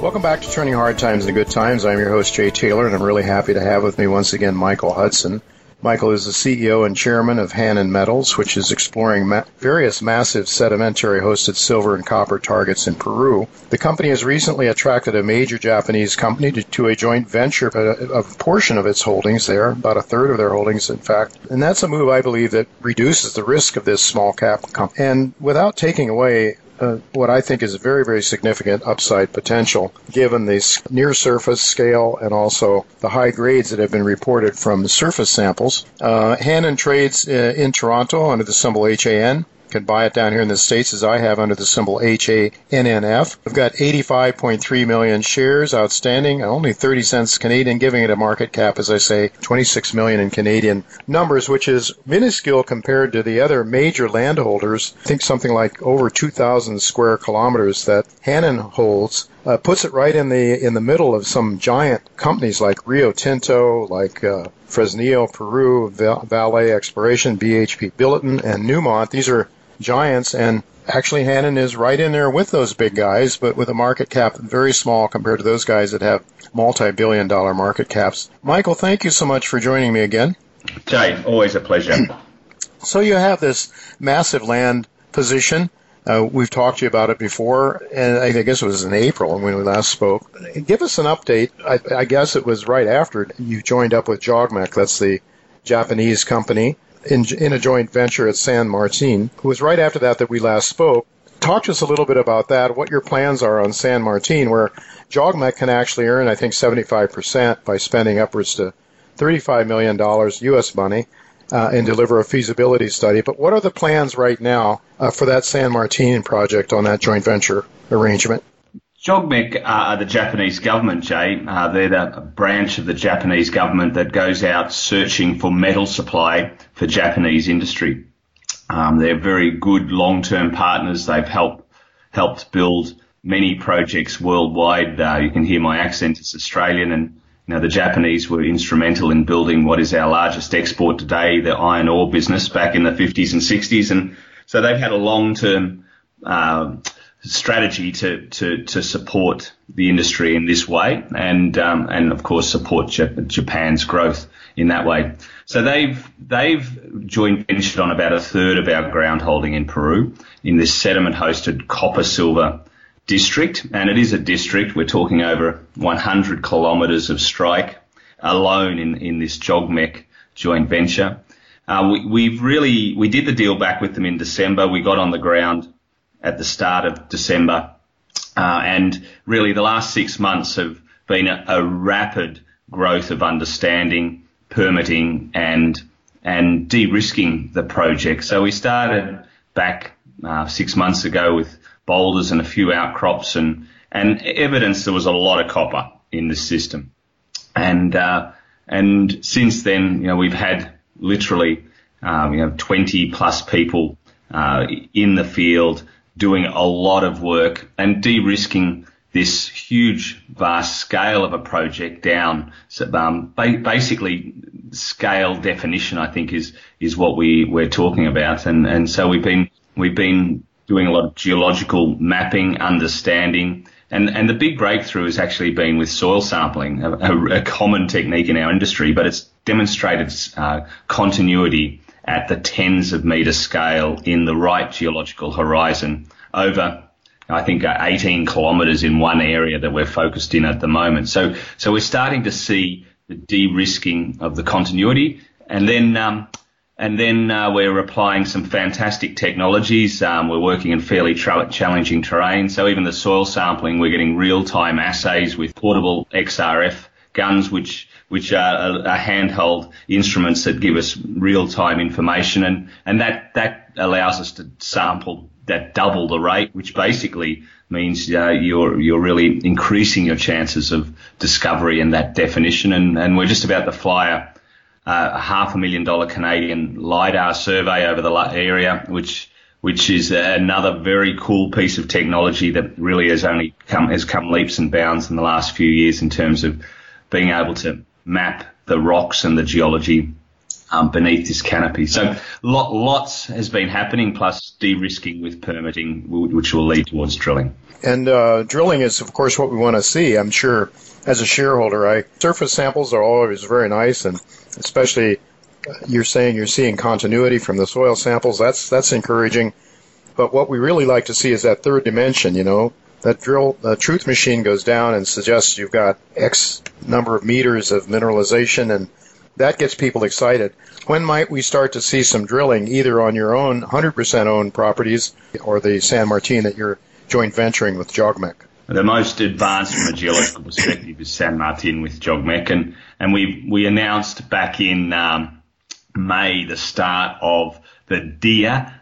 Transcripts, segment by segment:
Welcome back to Turning Hard Times into Good Times. I'm your host, Jay Taylor, and I'm really happy to have with me once again Michael Hudson. Michael is the CEO and chairman of Hannan Metals, which is exploring various massive sedimentary-hosted silver and copper targets in Peru. The company has recently attracted a major Japanese company to a joint venture, a portion of its holdings there, about a third of their holdings, in fact. And that's a move, I believe, that reduces the risk of this small-cap company. And without taking away what I think is a very, very significant upside potential, given the near-surface scale and also the high grades that have been reported from the surface samples. Hannan trades in Toronto under the symbol HAN. You can buy it down here in the States, as I have, under the symbol HANNF. We've got 85.3 million shares outstanding, only 30 cents Canadian, giving it a market cap, as I say, 26 million in Canadian numbers, which is minuscule compared to the other major landholders. I think something like over 2,000 square kilometers that Hannan holds. Puts it right in the middle of some giant companies like Rio Tinto, like Fresnillo, Peru, Vale Exploration, BHP Billiton, and Newmont. These are giants, and actually Hannan is right in there with those big guys, but with a market cap very small compared to those guys that have multi-billion-dollar market caps. Michael, thank you so much for joining me again. Jay, always a pleasure. So you have this massive land position. We've talked to you about it before, and I guess it was in April when we last spoke. Give us an update. I guess it was right after you joined up with JOGMEC, that's the Japanese company, in a joint venture at San Martin. It was right after that we last spoke. Talk to us a little bit about that, what your plans are on San Martin, where JOGMEC can actually earn, I think, 75% by spending upwards to $35 million U.S. money. And deliver a feasibility study. But what are the plans right now for that San Martin project on that joint venture arrangement? JOGMEC are the Japanese government, Jay. They're the branch of the Japanese government that goes out searching for metal supply for Japanese industry. They're very good long-term partners. They've helped build many projects worldwide. You can hear my accent. It's Australian, and the Japanese were instrumental in building what is our largest export today, the iron ore business, back in the 50s and 60s. And so they've had a long-term strategy to support the industry in this way and of course support Japan's growth in that way. So they've joint ventured on about a third of our ground holding in Peru in this sediment-hosted copper-silver district, and it is a district. We're talking over 100 kilometres of strike alone in this JOGMEC joint venture. We did the deal back with them in December. We got on the ground at the start of December, and really the last 6 months have been a rapid growth of understanding, permitting, and de-risking the project. So we started back 6 months ago with boulders and a few outcrops and evidence there was a lot of copper in the system. And since then, we've had literally, 20 plus people, in the field doing a lot of work and de-risking this huge, vast scale of a project down. So, basically scale definition, I think, is what we're talking about. And so we've been doing a lot of geological mapping, understanding, and the big breakthrough has actually been with soil sampling, a common technique in our industry, but it's demonstrated continuity at the tens of metre scale in the right geological horizon over, I think, 18 kilometres in one area that we're focused in at the moment. So we're starting to see the de-risking of the continuity, and then we're applying some fantastic technologies. We're working in fairly challenging terrain. So even the soil sampling, we're getting real-time assays with portable XRF guns, which are handheld instruments that give us real-time information. And that allows us to sample that double the rate, which basically means you're really increasing your chances of discovery and that definition. And we're just about to fly a $500,000 Canadian LiDAR survey over the area, which is another very cool piece of technology that really has come leaps and bounds in the last few years in terms of being able to map the rocks and the geology beneath this canopy. So lots has been happening, plus de-risking with permitting, which will lead towards drilling. And drilling is, of course, what we want to see. I'm sure as a shareholder, surface samples are always very nice, and especially you're saying you're seeing continuity from the soil samples. That's encouraging. But what we really like to see is that third dimension, that the truth machine goes down and suggests you've got X number of meters of mineralization, and that gets people excited. When might we start to see some drilling, either on your own 100% owned properties or the San Martin that you're joint venturing with JOGMEC? The most advanced from a geological perspective is San Martin with JOGMEC, and we announced back in May the start of the DIA,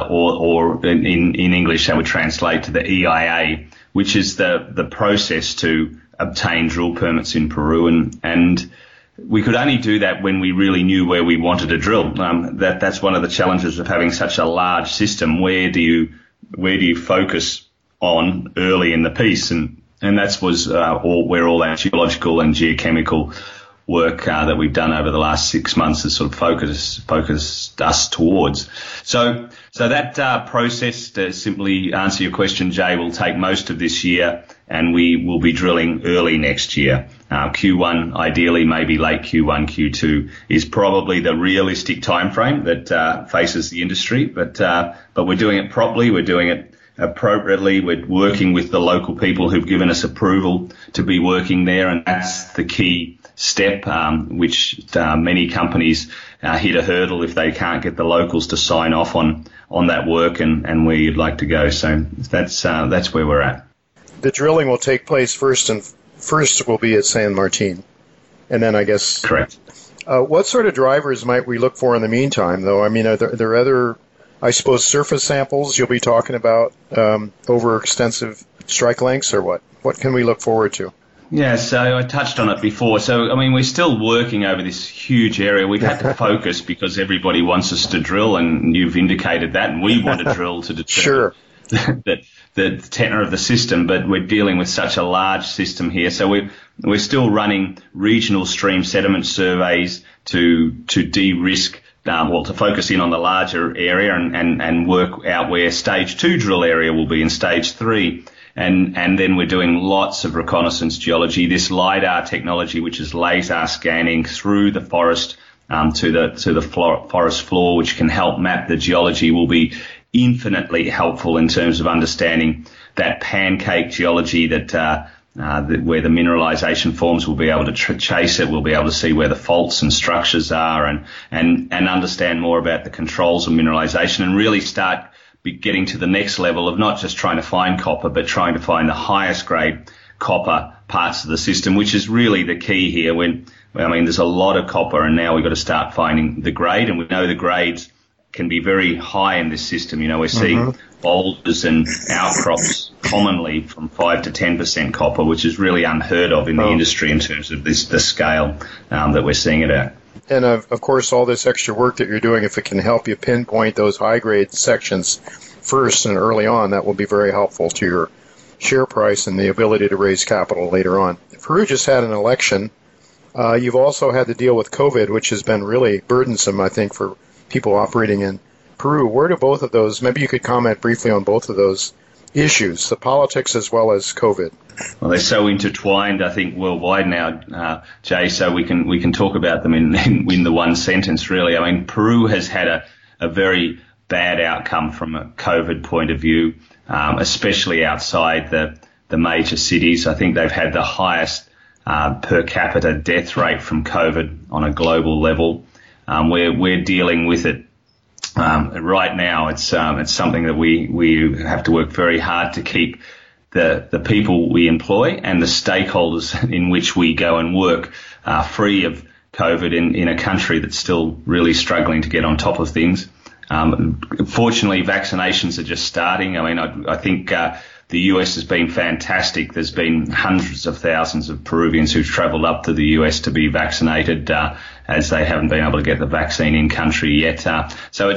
or in English that would translate to the EIA, which is the process to obtain drill permits in Peru, and we could only do that when we really knew where we wanted to drill. That's one of the challenges of having such a large system. Where do you focus on early in the piece? And that was where all that geological and geochemical work that we've done over the last 6 months has sort of focused us towards. So that process, to simply answer your question, Jay, will take most of this year, and we will be drilling early next year. Q1, ideally, maybe late Q1, Q2 is probably the realistic time frame that faces the industry. But we're doing it properly. We're doing it appropriately. We're working with the local people who've given us approval to be working there, and that's the key step, which many companies hit a hurdle if they can't get the locals to sign off on that work and where you'd like to go. So that's where we're at. The drilling will take place first will be at San Martin, and then I guess correct. What sort of drivers might we look for in the meantime, though? I mean, are there other, I suppose, surface samples you'll be talking about over extensive strike lengths, or what? What can we look forward to? Yeah, so I touched on it before. So, I mean, we're still working over this huge area. We've had to focus because everybody wants us to drill, and you've indicated that, and we want to drill to determine the tenor of the system, but we're dealing with such a large system here. So we're still running regional stream sediment surveys to de-risk, to focus in on the larger area and work out where stage 2 drill area will be in stage 3. And then we're doing lots of reconnaissance geology. This LiDAR technology, which is laser scanning through the forest to the forest floor, which can help map the geology, will be infinitely helpful in terms of understanding that pancake geology that where the mineralization forms. We'll be able to chase it. We'll be able to see where the faults and structures are, and understand more about the controls of mineralization, and really start getting to the next level of not just trying to find copper, but trying to find the highest grade copper parts of the system, which is really the key here. There's a lot of copper, and now we've got to start finding the grade, and we know the grades can be very high in this system. We're seeing boulders and outcrops commonly from 5 to 10% copper, which is really unheard of in the industry in terms of the scale that we're seeing it at. And of course, all this extra work that you're doing, if it can help you pinpoint those high-grade sections first and early on, that will be very helpful to your share price and the ability to raise capital later on. Peru just had an election. You've also had to deal with COVID, which has been really burdensome, I think, for people operating in Peru. Where do both of those, maybe you could comment briefly on both of those issues, the politics as well as COVID? Well, they're so intertwined, I think, worldwide now, Jay, so we can talk about them in the one sentence, really. I mean, Peru has had a very bad outcome from a COVID point of view, especially outside the major cities. I think they've had the highest per capita death rate from COVID on a global level. We're dealing with it right now. It's something that we have to work very hard to keep the people we employ and the stakeholders in which we go and work free of COVID in a country that's still really struggling to get on top of things. Fortunately, vaccinations are just starting. I mean, I think the US has been fantastic. There's been hundreds of thousands of Peruvians who've travelled up to the US to be vaccinated, as they haven't been able to get the vaccine in country yet. So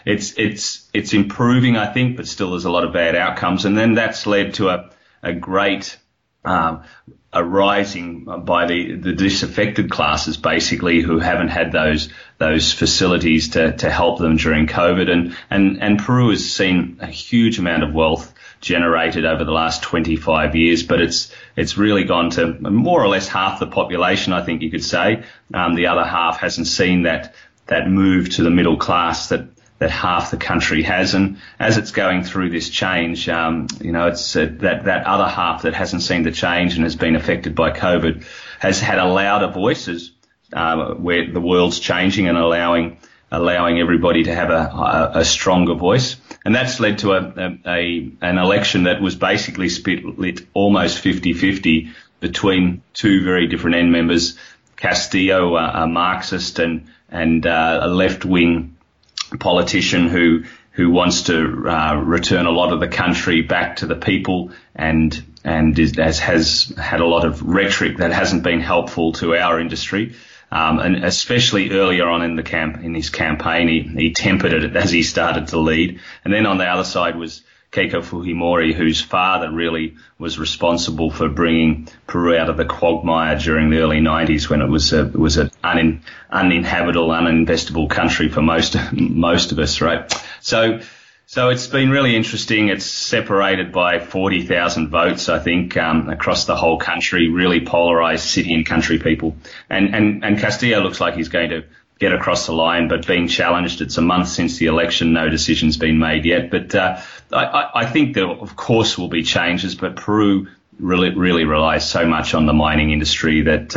it's improving, I think, but still there's a lot of bad outcomes. And then that's led to a great rising by the disaffected classes, basically, who haven't had those facilities to help them during COVID. And Peru has seen a huge amount of wealth generated over the last 25 years, but it's really gone to more or less half the population, I think you could say. The other half hasn't seen that move to the middle class that half the country has. And as it's going through this change, it's that other half that hasn't seen the change and has been affected by COVID has had a louder voices where the world's changing and allowing everybody to have a stronger voice. And that's led to an election that was basically split almost 50-50 between two very different end members, Castillo, a Marxist and a left-wing politician who wants to return a lot of the country back to the people and has had a lot of rhetoric that hasn't been helpful to our industry. And especially earlier on in his campaign, he tempered it as he started to lead. And then on the other side was Keiko Fujimori, whose father really was responsible for bringing Peru out of the quagmire during the early 90s when it was an uninhabitable, uninvestable country for most of us, right? So it's been really interesting. It's separated by 40,000 votes, I think, across the whole country, really polarized city and country people. And Castillo looks like he's going to get across the line, but being challenged. It's a month since the election. No decision's been made yet. But I think there, of course, will be changes, but Peru really relies so much on the mining industry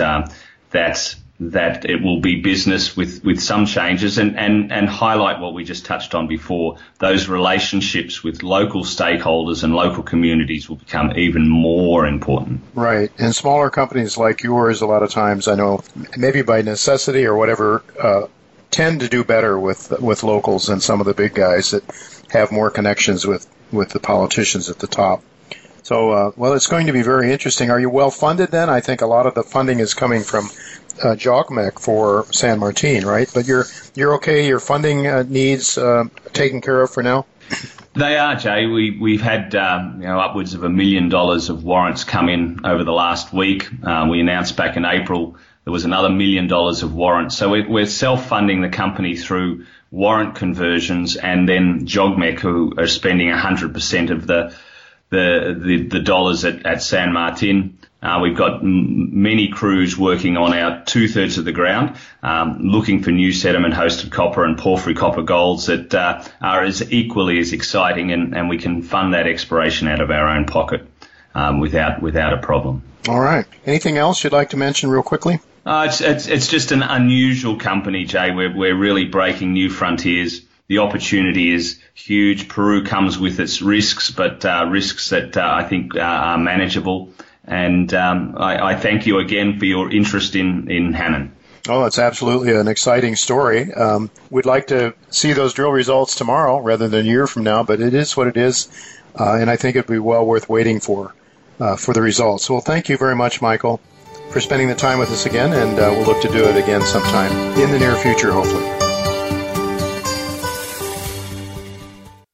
that it will be business with some changes and highlight what we just touched on before. Those relationships with local stakeholders and local communities will become even more important. Right. And smaller companies like yours, a lot of times, I know, maybe by necessity or whatever, tend to do better with locals than some of the big guys that have more connections with the politicians at the top. So, well, it's going to be very interesting. Are you well funded then? I think a lot of the funding is coming from JOGMEC for San Martin, right? But you're okay. Your funding needs taken care of for now. They are, Jay. We've had upwards of $1 million of warrants come in over the last week. We announced back in April there was another $1 million of warrants. So we're self-funding the company through warrant conversions, and then JOGMEC, who are spending 100% of the dollars at San Martin. We've got many crews working on our 2/3 of the ground, looking for new sediment-hosted copper and porphyry copper golds that are as equally as exciting, and we can fund that exploration out of our own pocket without a problem. All right. Anything else you'd like to mention real quickly? It's just an unusual company, Jay. We're really breaking new frontiers. The opportunity is huge. Peru comes with its risks, but risks that I think are manageable. And I thank you again for your interest in Hannon. Oh, it's absolutely an exciting story. We'd like to see those drill results tomorrow rather than a year from now, but it is what it is, and I think it'd be well worth waiting for the results. Well, thank you very much, Michael, for spending the time with us again, and we'll look to do it again sometime in the near future, hopefully.